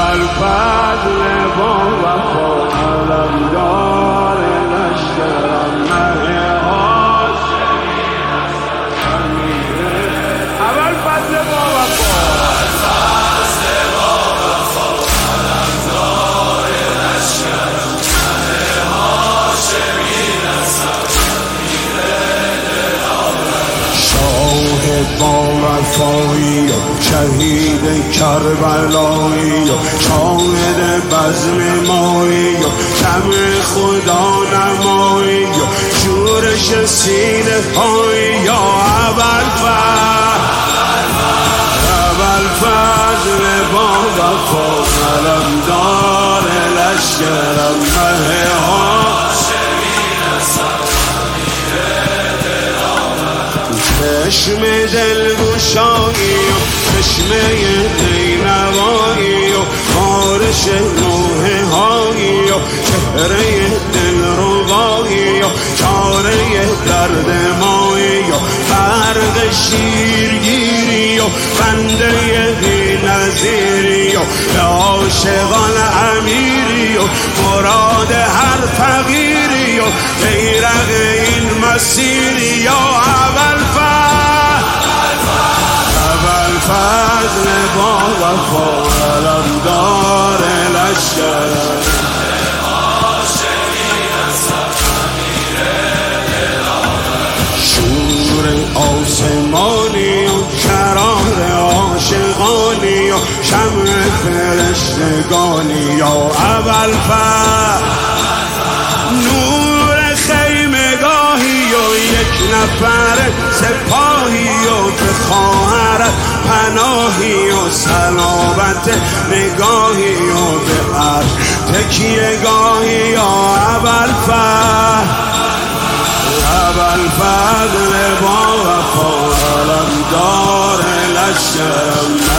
اول فضل با وفا علمدار لشکرم مه هاشمی اول فضل با وفا علمدار لشکرم مه هاشمی شاه با وفایی و شهید کربلایی و شاهد بزم مایی و شمع خدا نمایی و شورش سینه هایی یا اول فضل با وفا علمدار لشکرم مه چشم دلگشایی و چشمه نینوایی و بارش روح هایی و چهره دلربایی و چاره درد مایی و برق شیرگیری و بنده بی نظیری و به عاشقان امیری و مراد هر فقیری و بیرق این مسیری و اول فضل با وفا علمدار لشکرم شور آسمانی و شرار عاشقانی و شمع فرشتگانی و اول نور خیمگاهی و یک نفر سپاهی و به خواهرت پناهی و سلامت نگاهی و به هر تکیه گاهی و اول فضل با وفا علمدار لشکرم